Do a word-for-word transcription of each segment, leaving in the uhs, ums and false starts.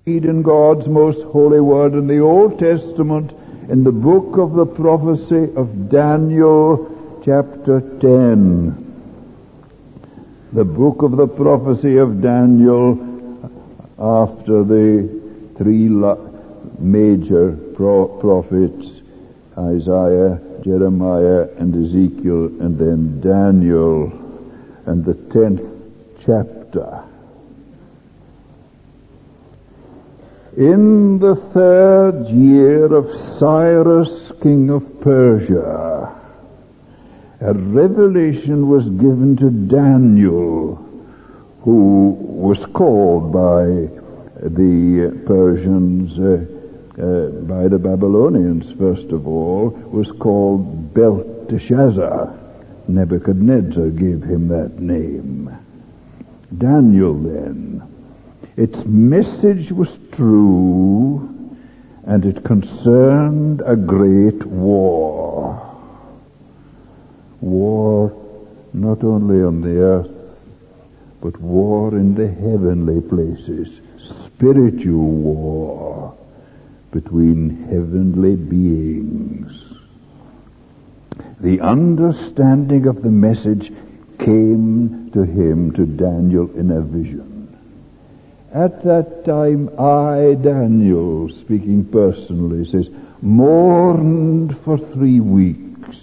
read in God's most holy word in the Old Testament, in the book of the prophecy of Daniel, chapter ten. The book of the prophecy of Daniel, after the three major pro- prophets, Isaiah, Jeremiah, and Ezekiel, and then Daniel, and the tenth chapter. In the third year of Cyrus, king of Persia, a revelation was given to Daniel, who was called by the Persians, uh, uh, by the Babylonians first of all, was called Belteshazzar. Nebuchadnezzar gave him that name. Daniel then, its message was true, and it concerned a great war. War not only on the earth, but war in the heavenly places. Spiritual war between heavenly beings. The understanding of the message came to him, to Daniel, in a vision. At that time, I, Daniel, speaking personally, says, mourned for three weeks.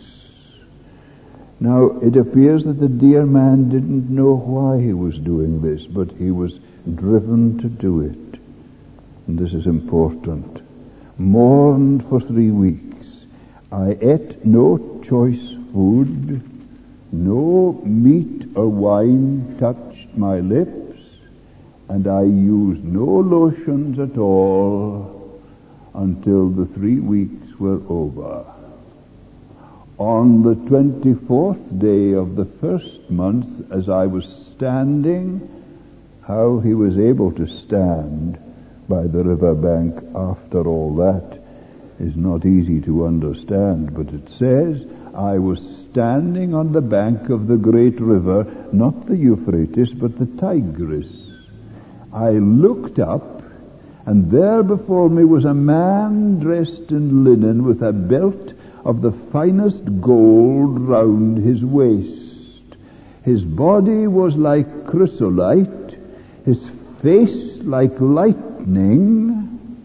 Now, it appears that the dear man didn't know why he was doing this, but he was driven to do it. And this is important. Mourned for three weeks. I ate no choice food, no meat or wine touched my lips, and I used no lotions at all until the three weeks were over. On the twenty-fourth day of the first month, as I was standing, how he was able to stand by the river bank after all that is not easy to understand, but it says, I was standing on the bank of the great river, not the Euphrates, but the Tigris. I looked up, and there before me was a man dressed in linen with a belt of the finest gold round his waist. His body was like chrysolite, his face like lightning.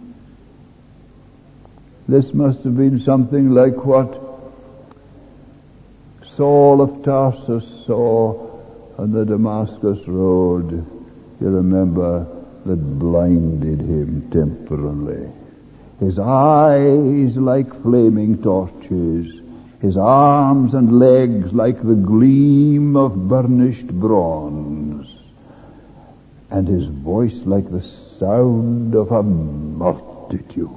This must have been something like what Saul of Tarsus saw on the Damascus road. You remember, that blinded him temporarily. His eyes like flaming torches, his arms and legs like the gleam of burnished bronze, and his voice like the sound of a multitude.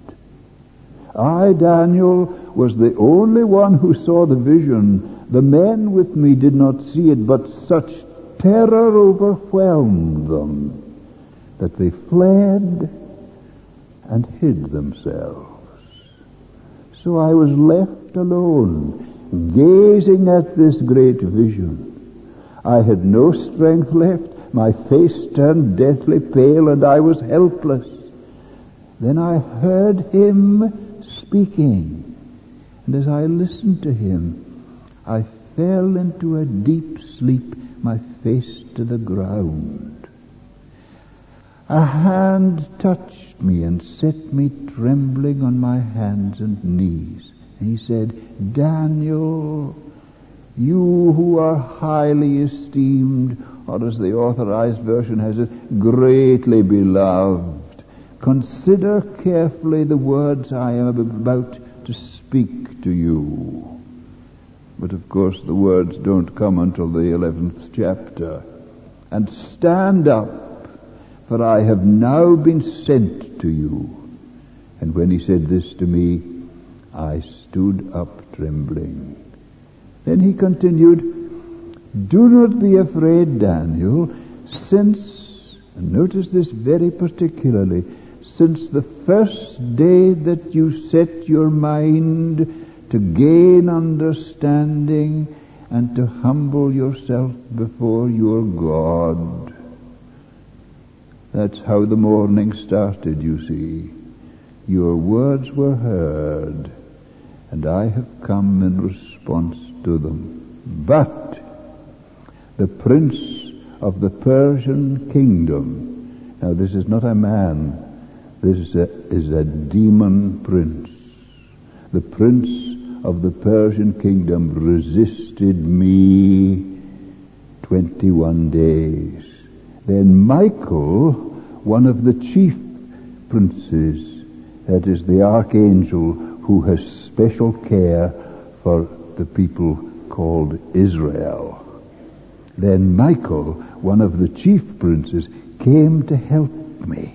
I, Daniel, was the only one who saw the vision. The men with me did not see it, but such terror overwhelmed them that they fled and hid themselves. So I was left alone, gazing at this great vision. I had no strength left. My face turned deathly pale, and I was helpless. Then I heard him speaking, and as I listened to him, I fell into a deep sleep, my face to the ground. A hand touched me and set me trembling on my hands and knees. And he said, Daniel, you who are highly esteemed, or as the Authorized Version has it, greatly beloved, consider carefully the words I am about to speak to you. But of course the words don't come until the eleventh chapter. And stand up, for I have now been sent to you. And when he said this to me, I stood up trembling. Then he continued, do not be afraid, Daniel, since, and notice this very particularly, since the first day that you set your mind to gain understanding and to humble yourself before your God. That's how the morning started, you see. Your words were heard, and I have come in response to them. But the prince of the Persian kingdom, now this is not a man, this is a, is a demon prince. The prince of the Persian kingdom resisted me twenty-one days. Then Michael, one of the chief princes, that is the archangel who has special care for the people called Israel. Then Michael, one of the chief princes, came to help me.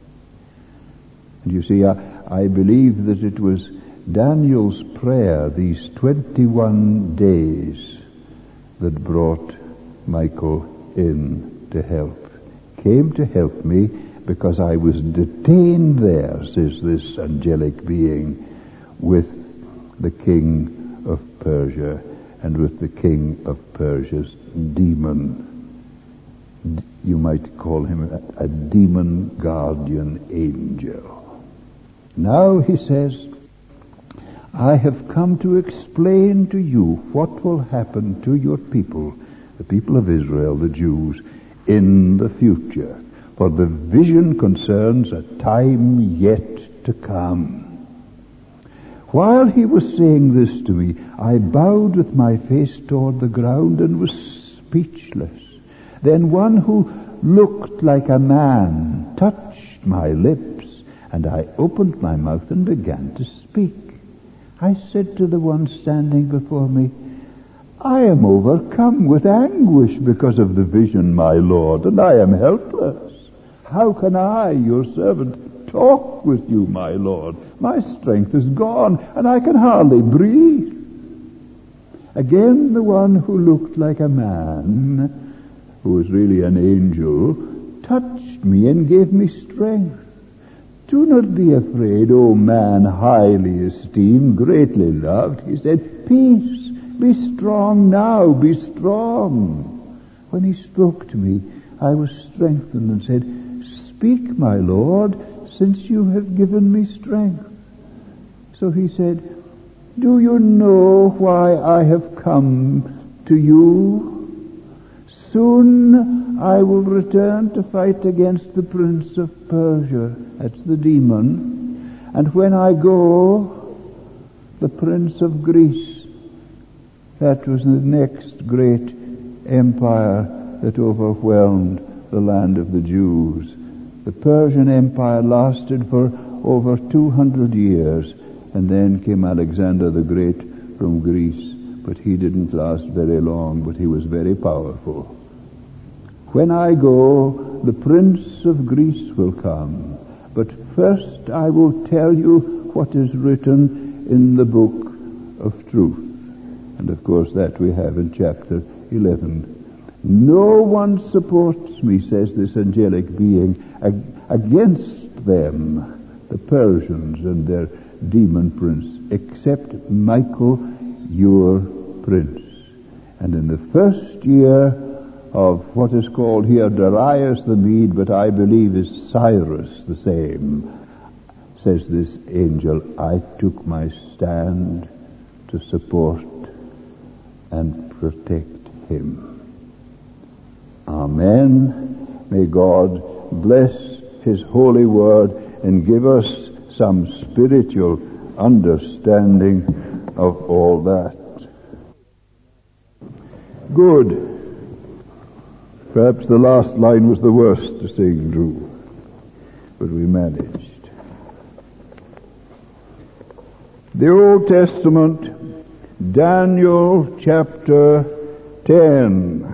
And you see, I, I believe that it was Daniel's prayer these twenty-one days that brought Michael in to help. Came to help me because I was detained there, says this angelic being, with the king of Persia and with the king of Persia's demon. You might call him a, a demon guardian angel. Now he says, I have come to explain to you what will happen to your people, the people of Israel, the Jews, in the future. For the vision concerns a time yet to come. While he was saying this to me, I bowed with my face toward the ground and was speechless. Then one who looked like a man touched my lips, and I opened my mouth and began to speak. I said to the one standing before me, I am overcome with anguish because of the vision, my Lord, and I am helpless. How can I, your servant, talk with you, my Lord? My strength is gone, and I can hardly breathe. Again, the one who looked like a man, who was really an angel, touched me and gave me strength. Do not be afraid, O man highly esteemed, greatly loved. He said, peace, be strong now, be strong. When he spoke to me, I was strengthened and said, speak, my Lord, since you have given me strength. So he said, do you know why I have come to you? Soon I will return to fight against the prince of Persia, that's the demon, and when I go, the prince of Greece, that was the next great empire that overwhelmed the land of the Jews. The Persian Empire lasted for over two hundred years, and then came Alexander the Great from Greece, but he didn't last very long, but he was very powerful. When I go, the prince of Greece will come, but first I will tell you what is written in the book of truth. And of course that we have in chapter eleven. No one supports me, says this angelic being, ag- against them, the Persians and their demon prince, except Michael, your prince. And in the first year of what is called here Darius the Mede, but I believe is Cyrus the same, says this angel, I took my stand to support and protect him. Amen. May God bless his holy word and give us some spiritual understanding of all that. Good. Perhaps the last line was the worst to sing, Drew, but we managed. The Old Testament, Daniel chapter ten.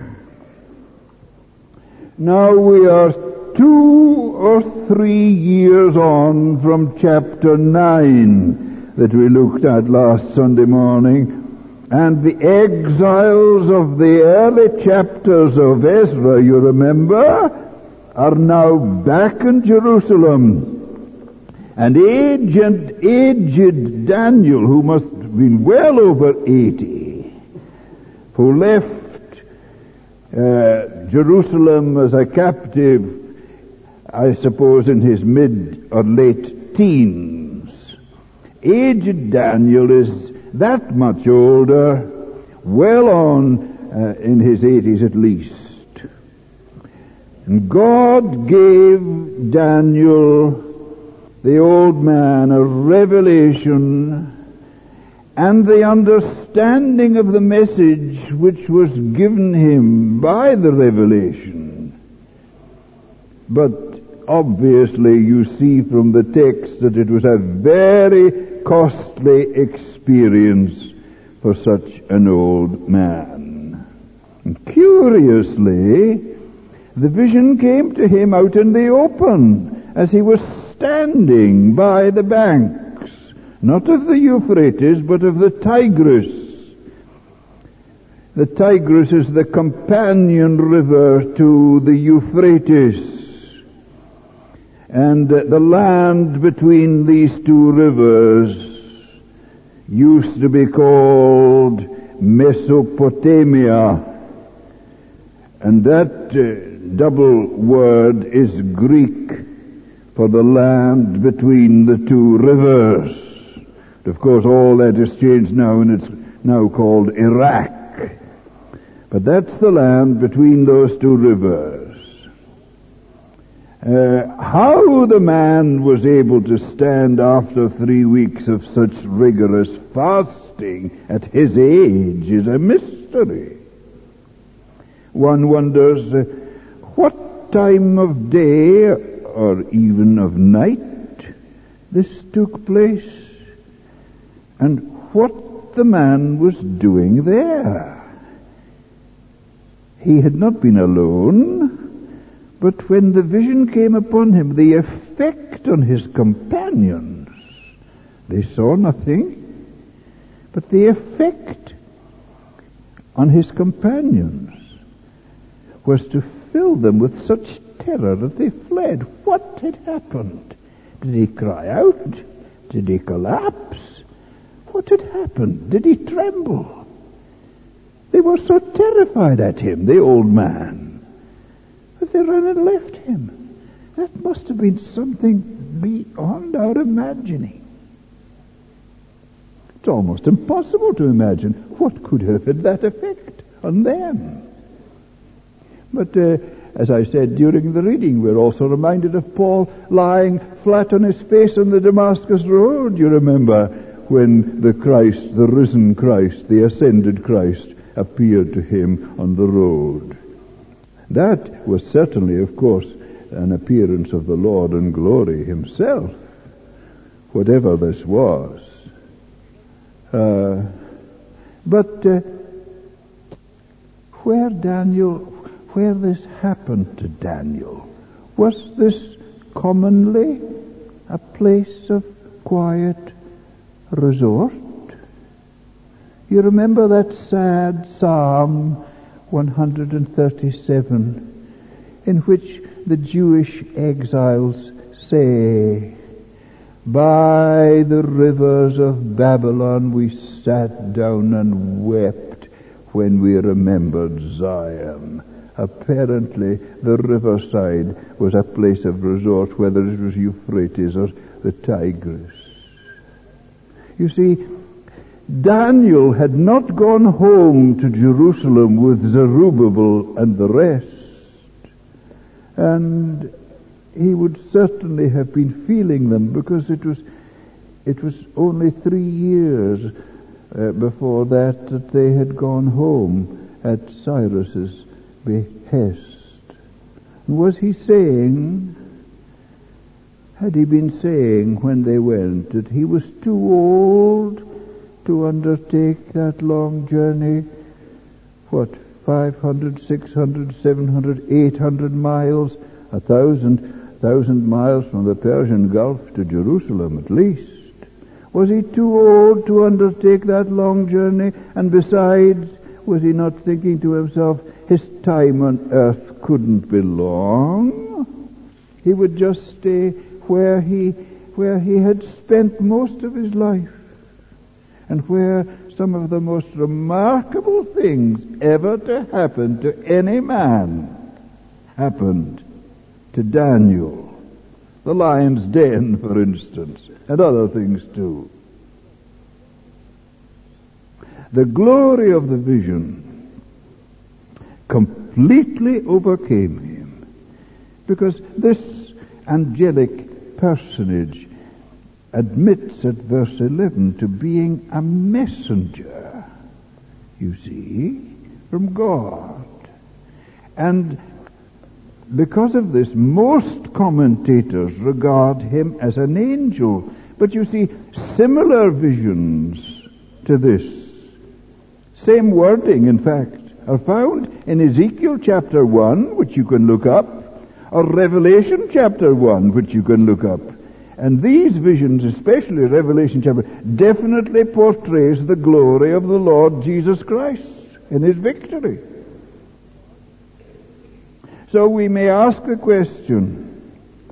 Now we are two or three years on from chapter nine that we looked at last Sunday morning, and the exiles of the early chapters of Ezra, you remember, are now back in Jerusalem. And aged, aged Daniel, who must have been well over eighty, who left uh, Jerusalem as a captive I suppose in his mid or late teens. Aged Daniel is that much older, well on uh, in his eighties at least. And God gave Daniel, the old man, a revelation and the understanding of the message which was given him by the revelation. But obviously you see from the text that it was a very costly experience for such an old man. And curiously, the vision came to him out in the open as he was standing by the banks, not of the Euphrates, but of the Tigris. The Tigris is the companion river to the Euphrates. And uh, the land between these two rivers used to be called Mesopotamia. And that uh, double word is Greek for the land between the two rivers. Of course, all that has changed now, and it's now called Iraq. But that's the land between those two rivers. Uh, how the man was able to stand after three weeks of such rigorous fasting at his age is a mystery. One wonders uh, what time of day or even of night this took place, and what the man was doing there. He had not been alone, but when the vision came upon him, the effect on his companions, they saw nothing, but the effect on his companions was to fill them with such terror that they fled. What had happened? Did he cry out? Did he collapse? What had happened? Did he tremble? They were so terrified at him, the old man, that they ran and left him. That must have been something beyond our imagining. It's almost impossible to imagine what could have had that effect on them. But uh, as I said during the reading, we're also reminded of Paul lying flat on his face on the Damascus road. You remember when the Christ, the risen Christ, the ascended Christ, appeared to him on the road. That was certainly, of course, an appearance of the Lord in glory himself, whatever this was. Uh, but uh, where Daniel, where this happened to Daniel, was this commonly a place of quiet resort? You remember that sad Psalm one thirty-seven, in which the Jewish exiles say, "By the rivers of Babylon we sat down and wept when we remembered Zion." Apparently the riverside was a place of resort, whether it was Euphrates or the Tigris. You see, Daniel had not gone home to Jerusalem with Zerubbabel and the rest, and he would certainly have been feeling them, because it was it was only three years uh, before that that they had gone home at Cyrus's behest. And was he saying, had he been saying when they went, that he was too old to undertake that long journey? What, five hundred, six hundred, seven hundred, eight hundred miles, a thousand, thousand miles from the Persian Gulf to Jerusalem at least? Was he too old to undertake that long journey? And besides, was he not thinking to himself, his time on earth couldn't be long? He would just stay where he, where he had spent most of his life, and where some of the most remarkable things ever to happen to any man happened to Daniel. The lion's den, for instance, and other things too. The glory of the vision completely overcame him, because this angelic personage admits at verse eleven to being a messenger, you see, from God. And because of this, most commentators regard him as an angel. But you see, similar visions to this, same wording, in fact, are found in Ezekiel chapter one, which you can look up, or Revelation chapter one, which you can look up. And these visions, especially Revelation chapter, definitely portrays the glory of the Lord Jesus Christ in his victory. So we may ask the question,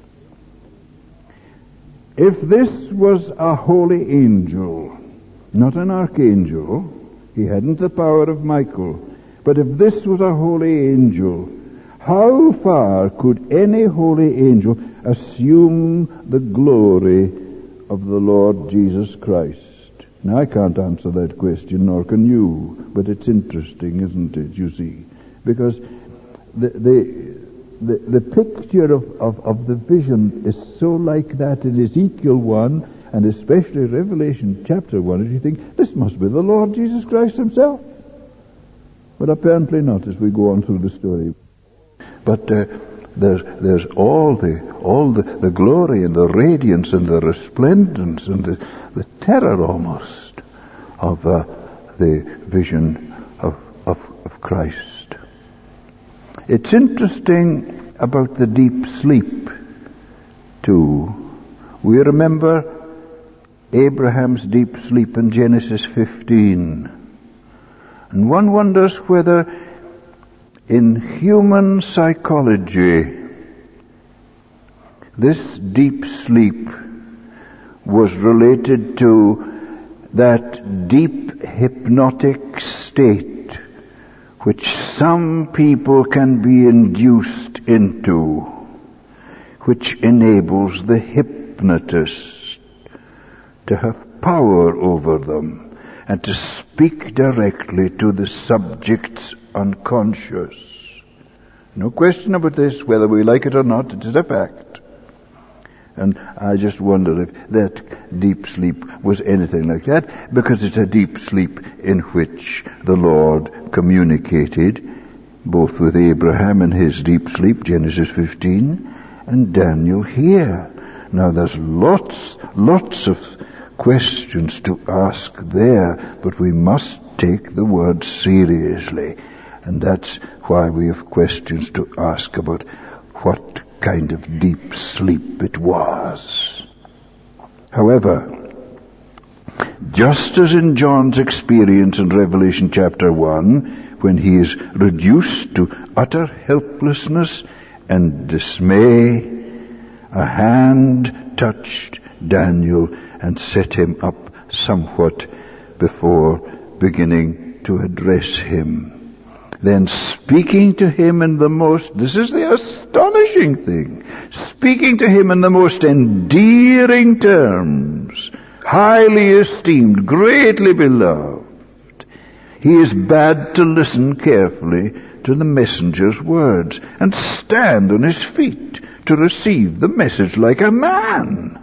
if this was a holy angel, not an archangel, he hadn't the power of Michael, but if this was a holy angel, how far could any holy angel assume the glory of the Lord Jesus Christ? Now, I can't answer that question, nor can you, but it's interesting, isn't it, you see? Because the the the, the picture of, of, of the vision is so like that in Ezekiel one, and especially Revelation chapter one, and you think, this must be the Lord Jesus Christ himself. But apparently not, as we go on through the story. But uh, there's there's all the all the, the glory and the radiance and the resplendence and the, the terror almost of uh, the vision of, of of Christ. It's interesting about the deep sleep too. We remember Abraham's deep sleep in Genesis fifteen, and one wonders whether in human psychology this deep sleep was related to that deep hypnotic state which some people can be induced into, which enables the hypnotist to have power over them and to speak directly to the subject's unconscious. No question about this, whether we like it or not, it is a fact. And I just wonder if that deep sleep was anything like that, because it's a deep sleep in which the Lord communicated both with Abraham in his deep sleep, Genesis fifteen, and Daniel here. Now there's lots, lots of questions to ask there, but we must take the word seriously. And that's why we have questions to ask about what kind of deep sleep it was. However, just as in John's experience in Revelation chapter one, when he is reduced to utter helplessness and dismay, a hand touched Daniel and set him up somewhat before beginning to address him. Then speaking to him in the most, this is the astonishing thing, speaking to him in the most endearing terms, highly esteemed, greatly beloved, he is bade to listen carefully to the messenger's words and stand on his feet to receive the message like a man.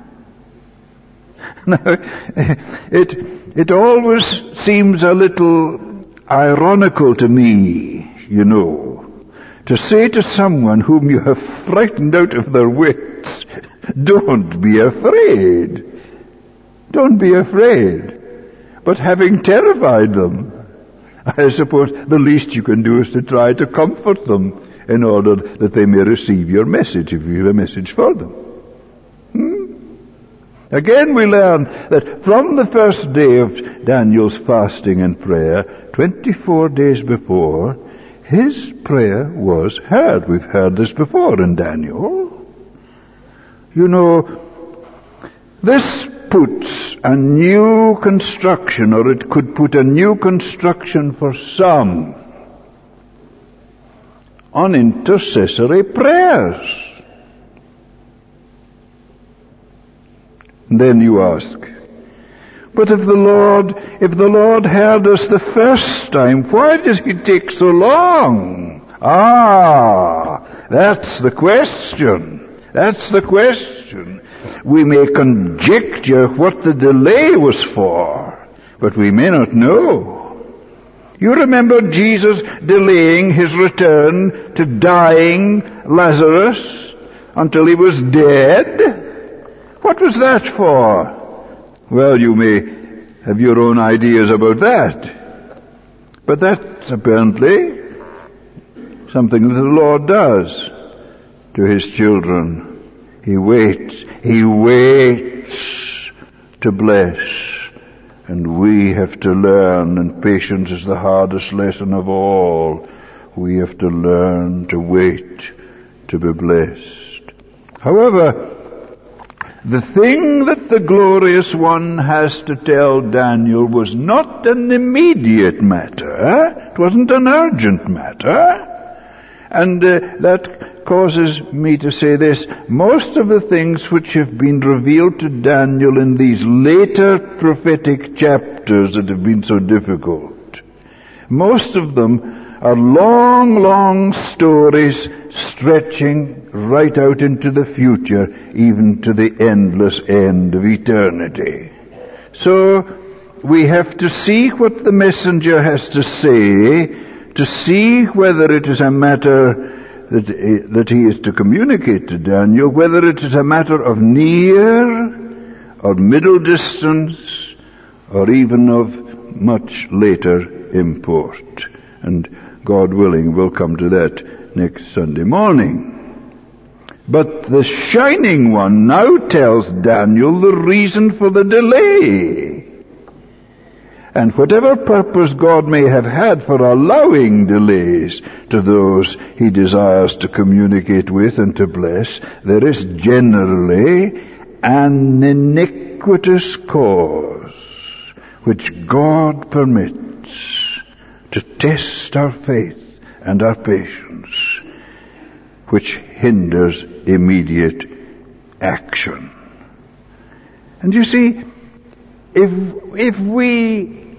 Now, it, it always seems a little ironical to me, you know, to say to someone whom you have frightened out of their wits, don't be afraid. Don't be afraid. But having terrified them, I suppose the least you can do is to try to comfort them in order that they may receive your message, if you have a message for them. Hmm? Again, we learn that from the first day of Daniel's fasting and prayer, twenty-four days before, his prayer was heard. We've heard this before in Daniel. You know, this puts a new construction, or it could put a new construction for some, on intercessory prayers. Then you ask, but if the Lord, if the Lord heard us the first time, why did he take so long? Ah, that's the question. That's the question. We may conjecture what the delay was for, but we may not know. You remember Jesus delaying his return to dying Lazarus until he was dead? What was that for? Well, you may have your own ideas about that. But that's apparently something that the Lord does to his children. He waits. He waits to bless. And we have to learn, and patience is the hardest lesson of all. We have to learn to wait to be blessed. However, the thing that the glorious one has to tell Daniel was not an immediate matter. It wasn't an urgent matter. And uh, that causes me to say this. Most of the things which have been revealed to Daniel in these later prophetic chapters that have been so difficult, most of them are long, long stories stretching right out into the future, even to the endless end of eternity. So we have to see what the messenger has to say, to see whether it is a matter that, that he is to communicate to Daniel, whether it is a matter of near or middle distance, or even of much later import. And God willing, we'll come to that next Sunday morning. But the shining one now tells Daniel the reason for the delay. And whatever purpose God may have had for allowing delays to those he desires to communicate with and to bless, there is generally an iniquitous cause which God permits to test our faith and our patience, which hinders immediate action. And you see, if if we,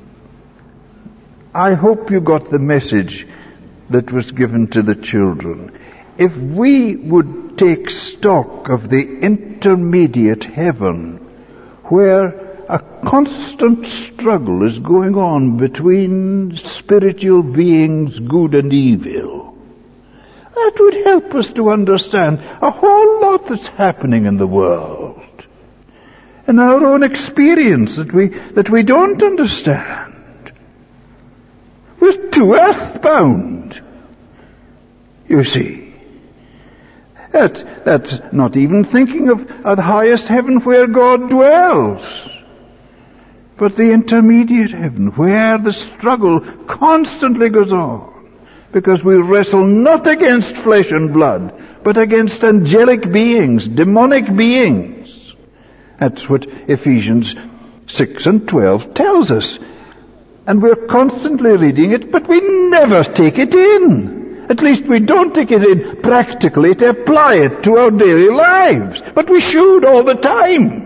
I hope you got the message that was given to the children. If we would take stock of the intermediate heaven, where a constant struggle is going on between spiritual beings, good and evil, that would help us to understand a whole lot that's happening in the world, and our own experience that we that we don't understand. We're too earthbound, you see. That, that's not even thinking of, of the highest heaven where God dwells, but the intermediate heaven where the struggle constantly goes on. Because we wrestle not against flesh and blood, but against angelic beings, demonic beings. That's what Ephesians six and twelve tells us. And we're constantly reading it, but we never take it in. At least we don't take it in practically to apply it to our daily lives. But we should all the time.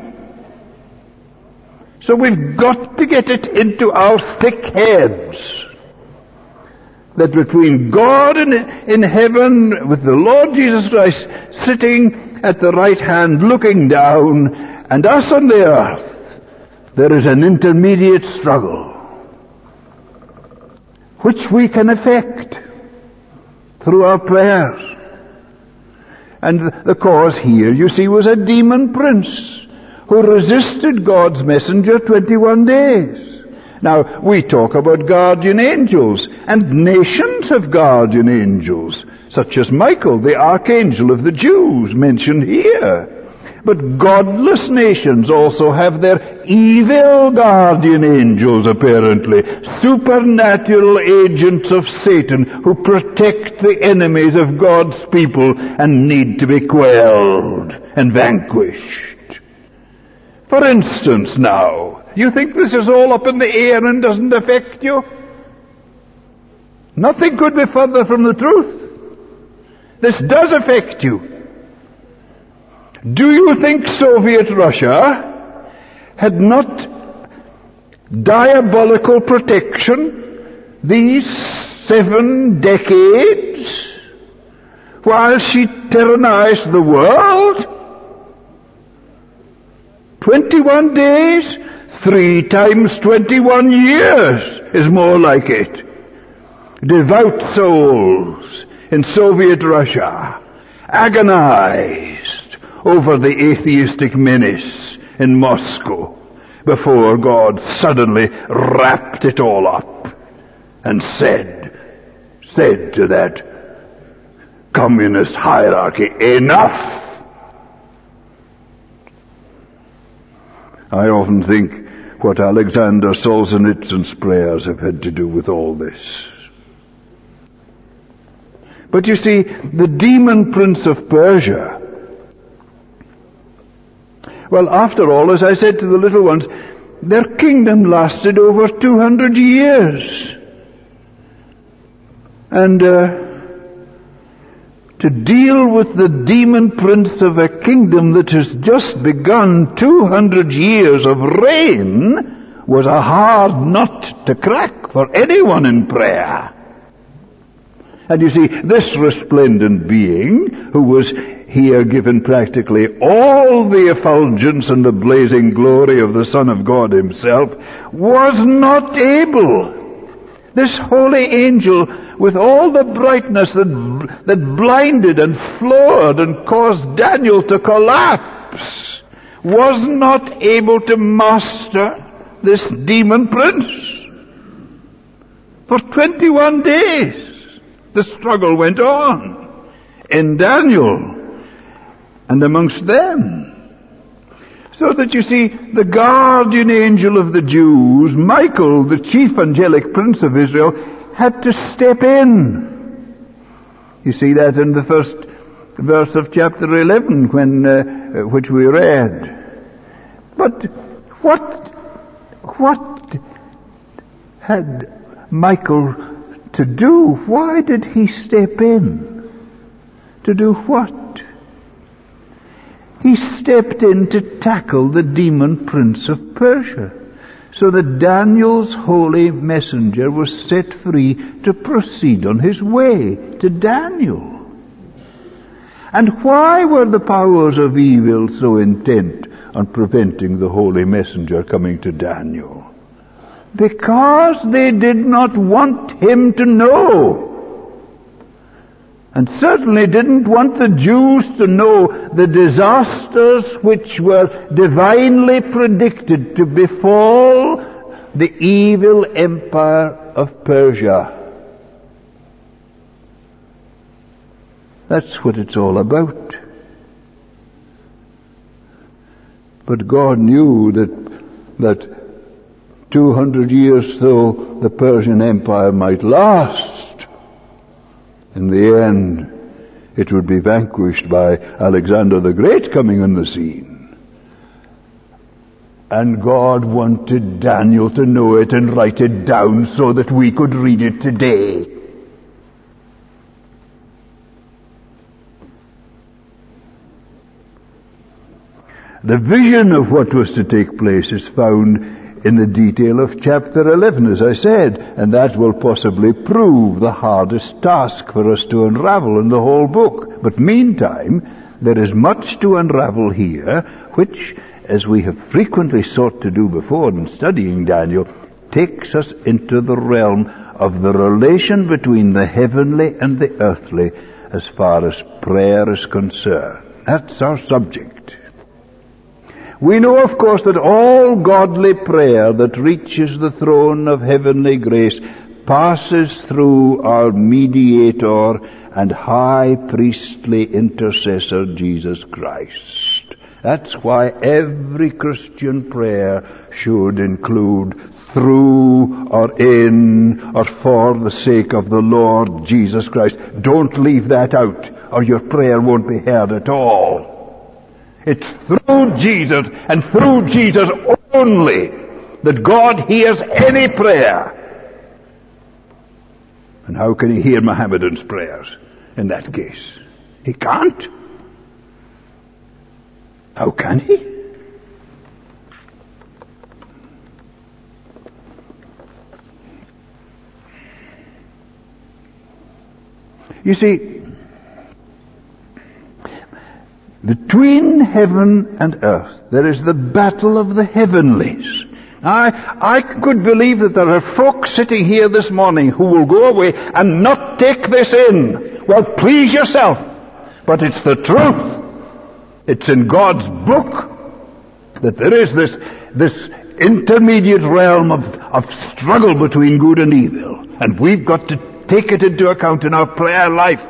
So we've got to get it into our thick heads that between God in, in heaven, with the Lord Jesus Christ sitting at the right hand looking down, and us on the earth, there is an intermediate struggle which we can effect through our prayers. And the cause here, you see, was a demon prince who resisted God's messenger twenty-one days. Now, we talk about guardian angels, and nations have guardian angels, such as Michael, the archangel of the Jews, mentioned here. But godless nations also have their evil guardian angels, apparently, supernatural agents of Satan who protect the enemies of God's people and need to be quelled and vanquished. For instance, now, you think this is all up in the air and doesn't affect you? Nothing could be further from the truth. This does affect you. Do you think Soviet Russia had not diabolical protection these seven decades while she tyrannized the world? Twenty-one days, three times twenty-one years is more like it. Devout souls in Soviet Russia agonized over the atheistic menace in Moscow before God suddenly wrapped it all up and said, said to that communist hierarchy, enough! I often think what Alexander Solzhenitsyn's prayers have had to do with all this. But you see, the demon prince of Persia, well, after all, as I said to the little ones, their kingdom lasted over two hundred years. And uh, to deal with the demon prince of a kingdom that has just begun two hundred years of reign was a hard nut to crack for anyone in prayer. And you see, this resplendent being, who was here given practically all the effulgence and the blazing glory of the Son of God himself, was not able. This holy angel, with all the brightness that, that blinded and floored and caused Daniel to collapse, was not able to master this demon prince. For twenty-one days. The struggle went on in Daniel and amongst them. So that you see, the guardian angel of the Jews, Michael, the chief angelic prince of Israel, had to step in. You see that in the first verse of chapter eleven, when uh, which we read. But what, what had Michael to do? Why did he step in? To do what? He stepped in to tackle the demon prince of Persia, so that Daniel's holy messenger was set free to proceed on his way to Daniel. And why were the powers of evil so intent on preventing the holy messenger coming to Daniel? Because they did not want him to know. And certainly didn't want the Jews to know the disasters which were divinely predicted to befall the evil empire of Persia. That's what it's all about. But God knew that, that Two hundred years though the Persian Empire might last, in the end it would be vanquished by Alexander the Great coming on the scene. And God wanted Daniel to know it and write it down so that we could read it today. The vision of what was to take place is found in the detail of chapter eleven, as I said, and that will possibly prove the hardest task for us to unravel in the whole book. But meantime, there is much to unravel here, which, as we have frequently sought to do before in studying Daniel, takes us into the realm of the relation between the heavenly and the earthly as far as prayer is concerned. That's our subject. We know, of course, that all godly prayer that reaches the throne of heavenly grace passes through our mediator and high priestly intercessor, Jesus Christ. That's why every Christian prayer should include through or in or for the sake of the Lord Jesus Christ. Don't leave that out, or your prayer won't be heard at all. It's through Jesus and through Jesus only that God hears any prayer. And how can he hear Mohammedans' prayers in that case? He can't. How can he? You see, between heaven and earth, there is the battle of the heavenlies. I, I could believe that there are folk sitting here this morning who will go away and not take this in. Well, please yourself. But it's the truth. It's in God's book that there is this, this intermediate realm of, of struggle between good and evil. And we've got to take it into account in our prayer life.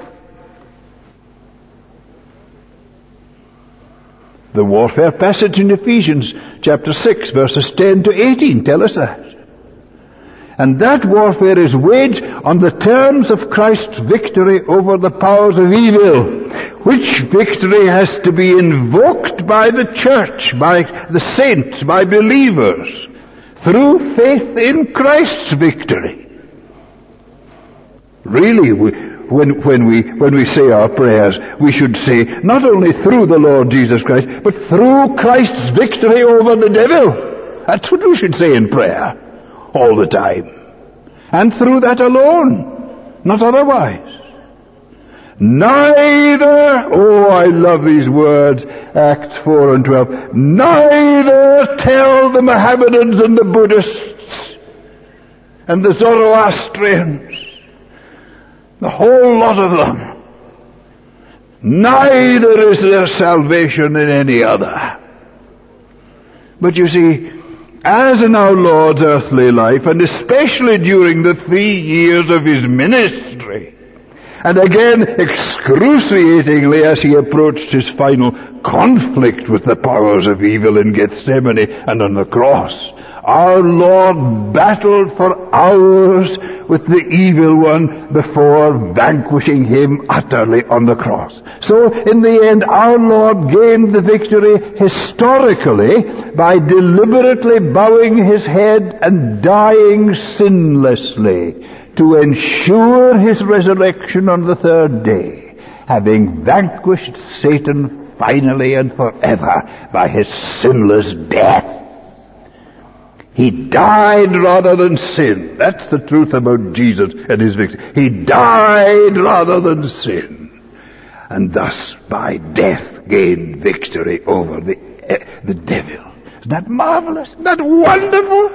The warfare passage in Ephesians chapter six, verses ten to eighteen tell us that. And that warfare is waged on the terms of Christ's victory over the powers of evil, which victory has to be invoked by the church, by the saints, by believers, through faith in Christ's victory. Really, we, when, when we, when we say our prayers, we should say, not only through the Lord Jesus Christ, but through Christ's victory over the devil. That's what we should say in prayer, all the time. And through that alone, not otherwise. Neither, oh, I love these words, Acts four and twelve, neither tell the Mohammedans and the Buddhists and the Zoroastrians, the whole lot of them, neither is there salvation in any other. But you see, as in our Lord's earthly life, and especially during the three years of his ministry, and again excruciatingly as he approached his final conflict with the powers of evil in Gethsemane and on the cross, our Lord battled for hours with the evil one before vanquishing him utterly on the cross. So in the end, our Lord gained the victory historically by deliberately bowing his head and dying sinlessly to ensure his resurrection on the third day, having vanquished Satan finally and forever by his sinless death. He died rather than sin. That's the truth about Jesus and his victory. He died rather than sin. And thus by death gained victory over the, uh, the devil. Isn't that marvelous? Isn't that wonderful?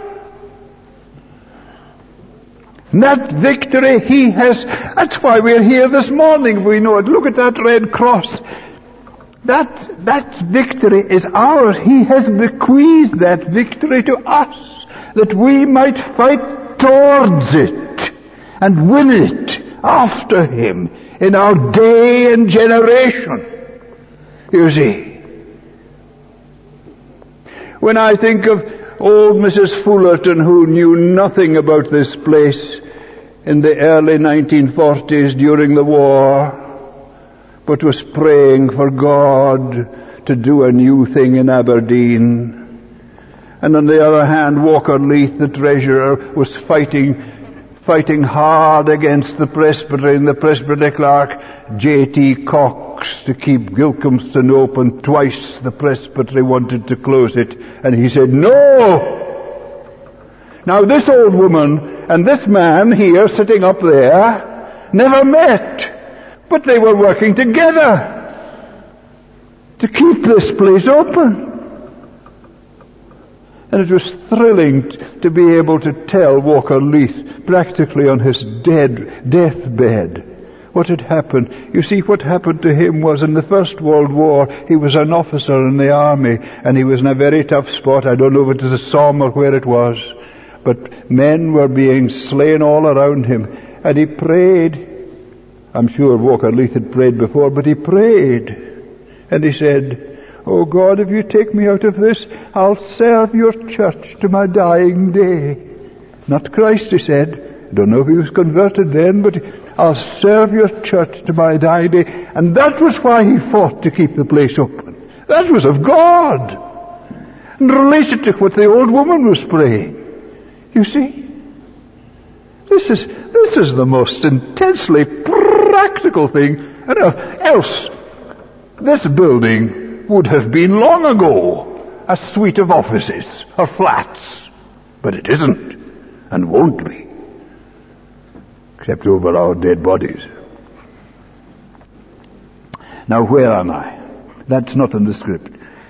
That victory he has, that's why we're here this morning, we know it. Look at that red cross. That, that victory is ours. He has bequeathed that victory to us, that we might fight towards it and win it after him in our day and generation. You see, when I think of old Missus Fullerton, who knew nothing about this place in the early nineteen forties during the war, but was praying for God to do a new thing in Aberdeen. And on the other hand, Walker Leith, the treasurer, was fighting fighting hard against the presbytery and the presbytery clerk, J T Cox, to keep Gilcomston open. Twice the presbytery wanted to close it, and he said, no! Now this old woman and this man here sitting up there never met. But they were working together to keep this place open. And it was thrilling t- to be able to tell Walker Leith, practically on his dead deathbed, what had happened. You see, what happened to him was in the First World War, he was an officer in the army, and he was in a very tough spot. I don't know if it was a Somme or where it was, but men were being slain all around him, and he prayed. I'm sure Walker Leith had prayed before, but he prayed. And he said, oh God, if you take me out of this, I'll serve your church to my dying day. Not Christ, he said. I don't know if he was converted then, but I'll serve your church to my dying day. And that was why he fought to keep the place open. That was of God. And related to what the old woman was praying. You see? This is, this is the most intensely practical thing. And else, this building would have been long ago a suite of offices or flats. But it isn't, and won't be, except over our dead bodies. Now, where am I? That's not in the script.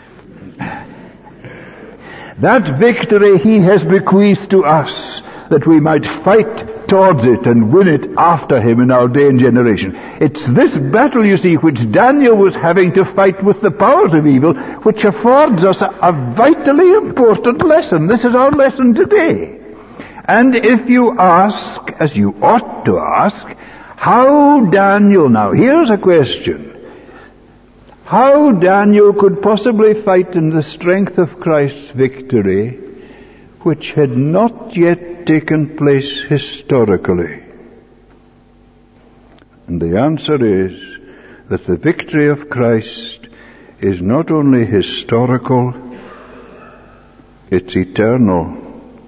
That victory he has bequeathed to us, that we might fight towards it and win it after him in our day and generation. It's this battle, you see, which Daniel was having to fight with the powers of evil, which affords us a, a vitally important lesson. This is our lesson today. And if you ask, as you ought to ask, how Daniel now, here's a question. How Daniel could possibly fight in the strength of Christ's victory, which had not yet taken place historically? And the answer is that the victory of Christ is not only historical, it's eternal.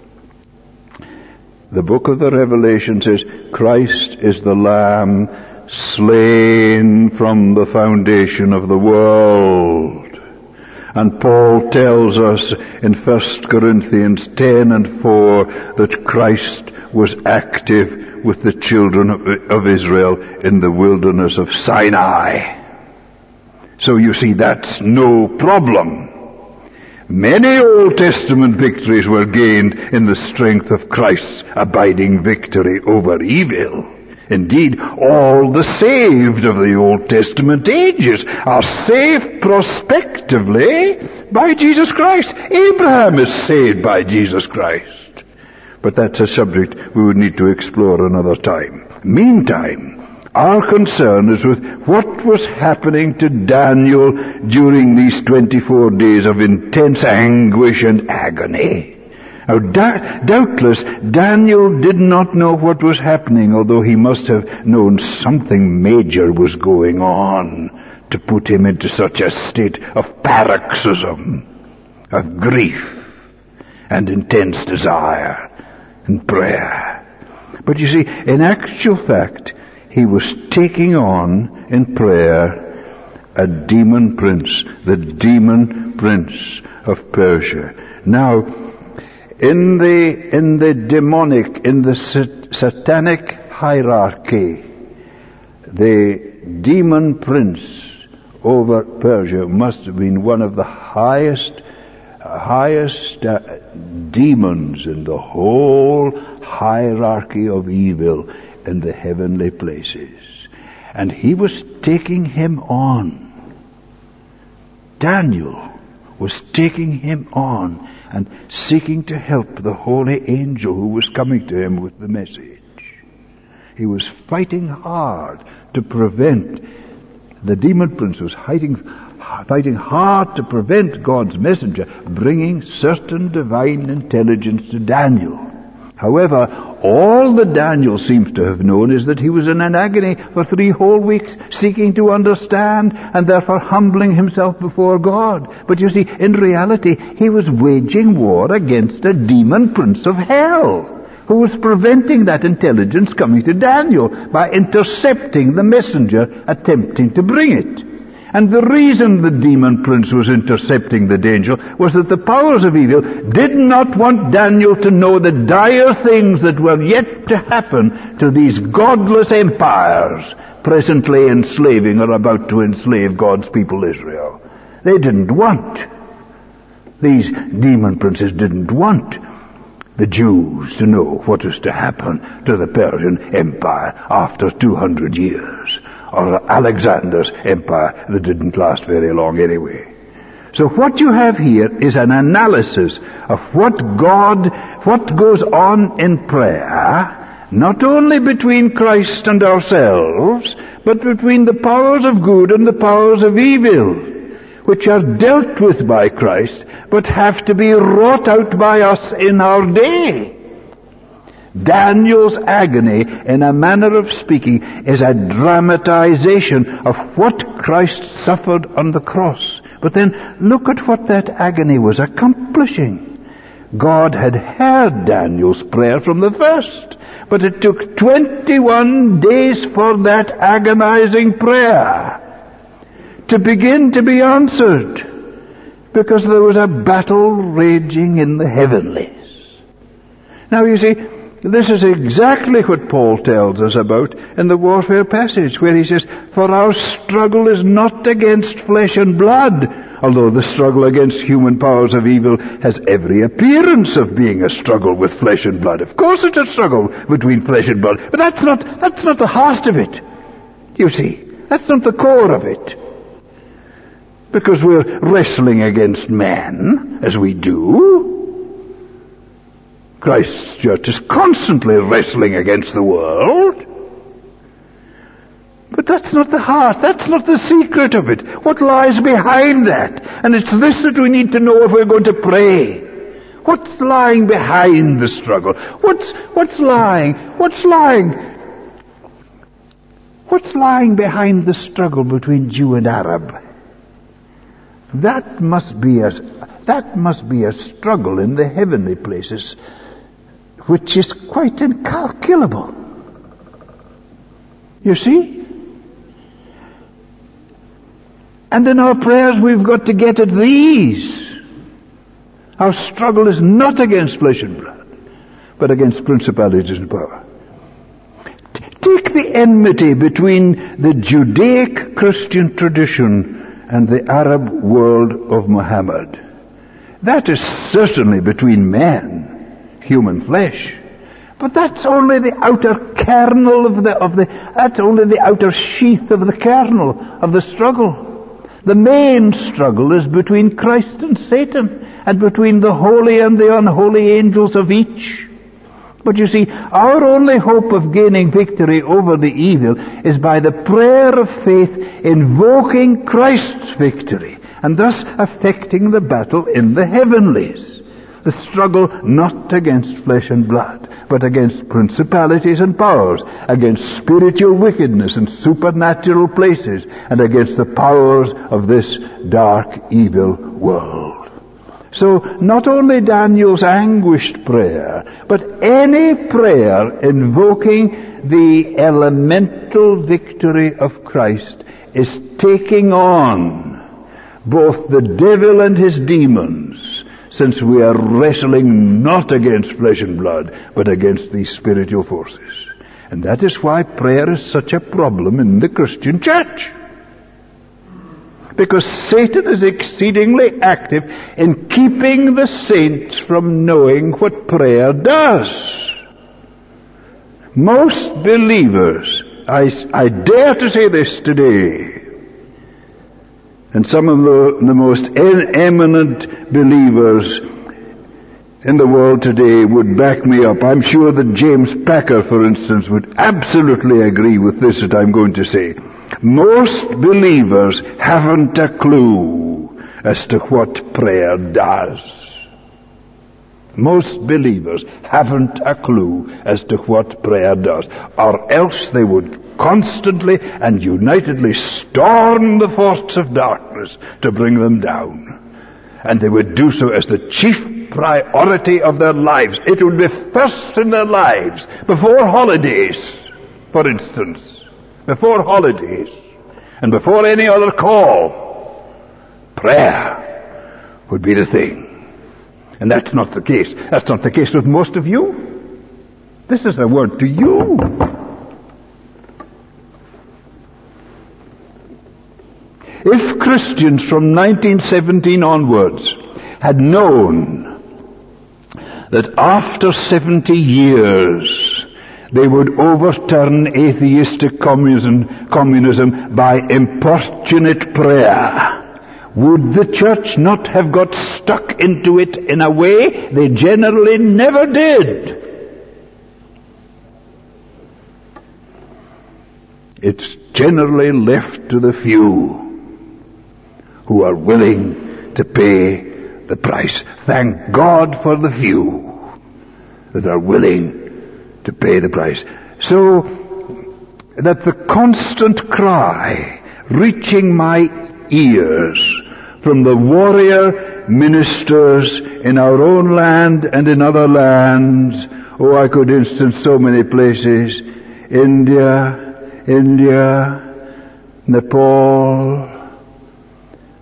The book of the Revelation says, Christ is the Lamb slain from the foundation of the world. And Paul tells us in First Corinthians ten and four that Christ was active with the children of, of Israel in the wilderness of Sinai. So you see, that's no problem. Many Old Testament victories were gained in the strength of Christ's abiding victory over evil. Indeed, all the saved of the Old Testament ages are saved prospectively by Jesus Christ. Abraham is saved by Jesus Christ. But that's a subject we would need to explore another time. Meantime, our concern is with what was happening to Daniel during these twenty-four days of intense anguish and agony. Now, da- doubtless, Daniel did not know what was happening, although he must have known something major was going on to put him into such a state of paroxysm, of grief, and intense desire and prayer. But you see, in actual fact, he was taking on in prayer a demon prince, the demon prince of Persia. Now, In the, in the demonic, in the sat- satanic hierarchy, the demon prince over Persia must have been one of the highest, uh, highest uh, demons in the whole hierarchy of evil in the heavenly places. And he was taking him on. Daniel was taking him on and seeking to help the holy angel who was coming to him with the message. He was fighting hard to prevent, the demon prince was fighting, fighting hard to prevent God's messenger bringing certain divine intelligence to Daniel. However, all that Daniel seems to have known is that he was in an agony for three whole weeks, seeking to understand and therefore humbling himself before God. But you see, in reality, he was waging war against a demon prince of hell, who was preventing that intelligence coming to Daniel by intercepting the messenger attempting to bring it. And the reason the demon prince was intercepting the danger was that the powers of evil did not want Daniel to know the dire things that were yet to happen to these godless empires presently enslaving or about to enslave God's people Israel. They didn't want, these demon princes didn't want the Jews to know what was to happen to the Persian Empire after two hundred years. Or Alexander's empire that didn't last very long anyway. So what you have here is an analysis of what God, what goes on in prayer, not only between Christ and ourselves, but between the powers of good and the powers of evil, which are dealt with by Christ, but have to be wrought out by us in our day. Daniel's agony, in a manner of speaking, is a dramatization of what Christ suffered on the cross. But then look at what that agony was accomplishing. God had heard Daniel's prayer from the first, but it took twenty-one days for that agonizing prayer to begin to be answered, because there was a battle raging in the heavenlies. Now you see, this is exactly what Paul tells us about in the warfare passage, where he says, "For our struggle is not against flesh and blood," although the struggle against human powers of evil has every appearance of being a struggle with flesh and blood. Of course it's a struggle between flesh and blood, but that's not, that's not the heart of it. You see, that's not the core of it. Because we're wrestling against man, as we do. Christ's church is constantly wrestling against the world. But that's not the heart. That's not the secret of it. What lies behind that? And it's this that we need to know if we're going to pray. What's lying behind the struggle? What's, what's lying? What's lying? What's lying behind the struggle between Jew and Arab? That must be a, that must be a struggle in the heavenly places, which is quite incalculable. You see? And in our prayers we've got to get at these. Our struggle is not against flesh and blood, but against principalities and power. Take the enmity between the Judaic Christian tradition and the Arab world of Muhammad. That is certainly between men, human flesh. But that's only the outer kernel of the, of the, that's only the outer sheath of the kernel of the struggle. The main struggle is between Christ and Satan, and between the holy and the unholy angels of each. But you see, our only hope of gaining victory over the evil is by the prayer of faith invoking Christ's victory, and thus affecting the battle in the heavenlies. The struggle not against flesh and blood, but against principalities and powers, against spiritual wickedness in supernatural places, and against the powers of this dark, evil world. So, not only Daniel's anguished prayer, but any prayer invoking the elemental victory of Christ is taking on both the devil and his demons, since we are wrestling not against flesh and blood, but against these spiritual forces. And that is why prayer is such a problem in the Christian church. Because Satan is exceedingly active in keeping the saints from knowing what prayer does. Most believers, I, I dare to say this today, and some of the, the most en- eminent believers in the world today would back me up. I'm sure that James Packer, for instance, would absolutely agree with this that I'm going to say. Most believers haven't a clue as to what prayer does. Most believers haven't a clue as to what prayer does, or else they would constantly and unitedly storm the forts of darkness to bring them down. And they would do so as the chief priority of their lives. It would be first in their lives, before holidays, for instance. Before holidays, and before any other call, prayer would be the thing. And that's not the case. That's not the case with most of you. This is a word to you. If Christians from nineteen seventeen onwards had known that after seventy years they would overturn atheistic communism, communism by importunate prayer, would the church not have got stuck into it in a way they generally never did? It's generally left to the few who are willing to pay the price. Thank God for the few that are willing to pay the price. So that the constant cry reaching my ears from the warrior ministers in our own land and in other lands, oh, I could instance so many places, India, India, Nepal,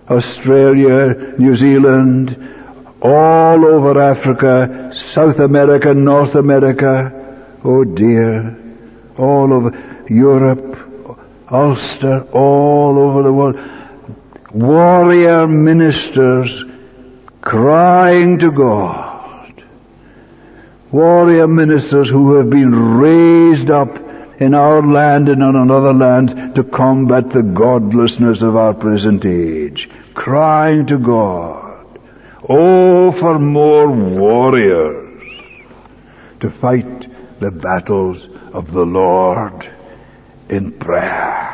Australia, New Zealand, all over Africa, South America, North America, oh dear, all over Europe, Ulster, all over the world. Warrior ministers crying to God. Warrior ministers who have been raised up in our land and on another land to combat the godlessness of our present age. Crying to God, oh, for more warriors to fight the battles of the Lord in prayer.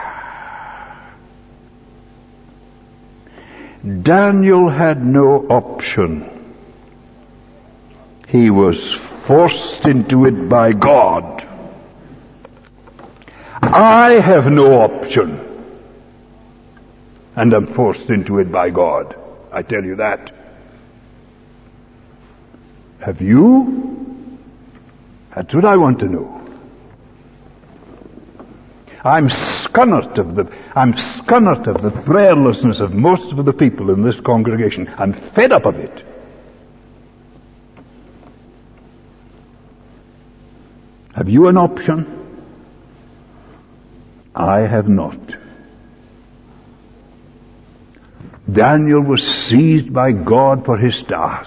Daniel had no option. He was forced into it by God. I have no option, and I'm forced into it by God. I tell you that. Have you? That's what I want to know. I'm scunnered of the, I'm scunnered of the prayerlessness of most of the people in this congregation. I'm fed up of it. Have you an option? I have not. Daniel was seized by God for his task.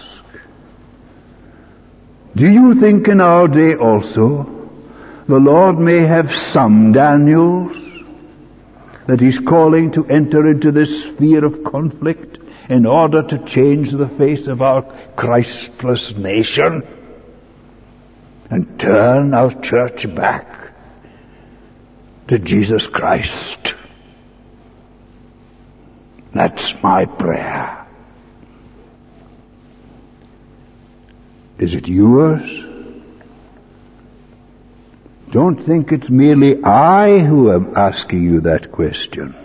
Do you think in our day also the Lord may have some Daniels that He's calling to enter into this sphere of conflict in order to change the face of our Christless nation and turn our church back to Jesus Christ? That's my prayer. Is it yours? Don't think it's merely I who am asking you that question.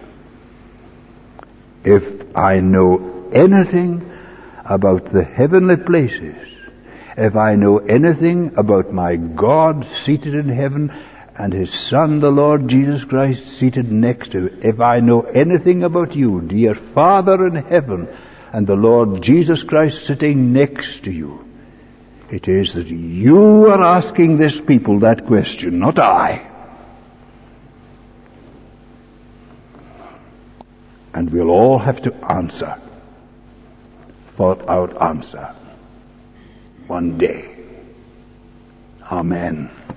If I know anything about the heavenly places, if I know anything about my God seated in heaven and His Son, the Lord Jesus Christ, seated next to Him, if I know anything about you, dear Father in heaven, and the Lord Jesus Christ sitting next to you, it is that you are asking this people that question, not I. And we'll all have to answer, thought out answer, one day. Amen.